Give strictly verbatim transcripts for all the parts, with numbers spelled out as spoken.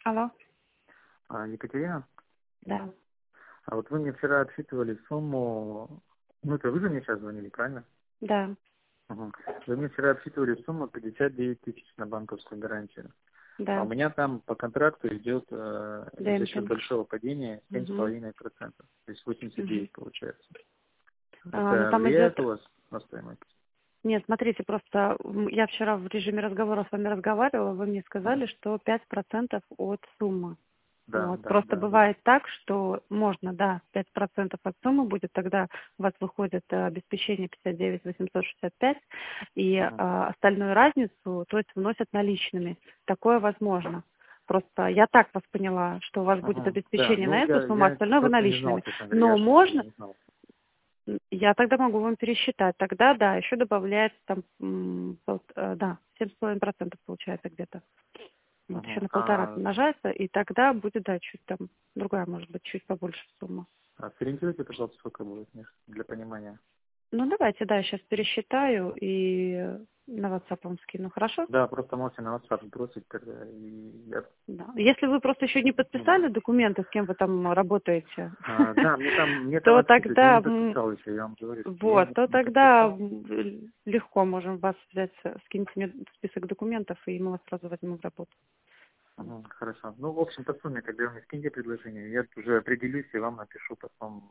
Алло, А, Екатерина, да, а вот вы мне вчера отсчитывали сумму, ну это вы же мне сейчас звонили, правильно? да, Мгм. Вы мне вчера отсчитывали сумму пятьдесят девять тысяч на банковскую гарантию. А у да, меня там по контракту идет э, за счет демпинг. большого падения семь с Мгм, половиной процентов, то есть восемьдесят мгм. девять получается. А, ну Это там влияет идет... у вас на стоимость? Нет, смотрите, просто м, я вчера в режиме разговора с вами разговаривала, вы мне сказали, Мгм. что пять процентов от суммы. Да, Вот. да, Просто да, да. бывает так, что можно, да, пять процентов от суммы будет, тогда у вас выходит э, обеспечение пятьдесят девять восемьсот шестьдесят пять, и э, Мгм. остальную разницу, то есть вносят наличными. Такое возможно. Просто я так вас поняла, что у вас будет Мгм. Да, обеспечение ну на эту я, сумму, а я остальное вы просто не знал, наличными. честно говоря, Но я же можно, не знал. м, я тогда могу вам пересчитать. Тогда, да, еще добавляется там, м, пол- э, да, семь с половиной процентов получается где-то. Вот еще Мгм. на полтора А, помножается, и тогда будет, да, чуть там, другая, может быть, чуть побольше сумма. а сориентируйте, пожалуйста, сколько будет, Миш, для понимания. Ну, давайте, да, сейчас пересчитаю и на WhatsApp вам скину, хорошо? Да, просто можете на WhatsApp бросить тогда, и я... Да. Если вы просто еще не ну, подписали документы, с кем вы там работаете, а, да, мне там, мне там то отчитывают, я тогда, не м, подписал еще, я вам говорю, что я вот, не, то не тогда подписал. м, легко можем вас взять, э, скиньте мне список документов, и мы вас сразу возьмем в работу. Мгм, хорошо. Ну, в общем, по сумме, когда вы мне скиньте предложение, я уже определюсь и вам напишу потом.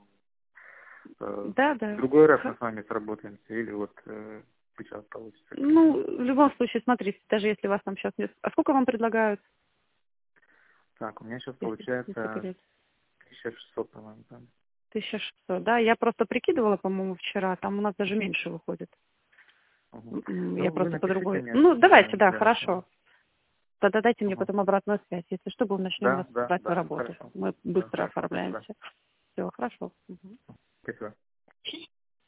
Э, Да, в да. другой раз мы Х- с вами сработаемся, или вот э, сейчас получится как-то. Ну, в любом случае, смотрите, даже если вас там сейчас нет... А сколько вам предлагают, Так, у меня сейчас если не получается секрет? тысяча шестьсот, по-моему, там. тысяча шестьсот, да? Я просто прикидывала, по-моему, вчера, там у нас даже меньше выходит. Мгм. М, Я Ну, вы просто по напишите другой... мне, Ну, да, давайте, да, да, хорошо. да. Тогда дайте мне Мгм. потом обратную связь. Если что, будем начнем Да, вас да, брать на да, работу. хорошо. Мы Да, быстро хорошо, спасибо. оформляемся. Все, хорошо. Мгм. Спасибо.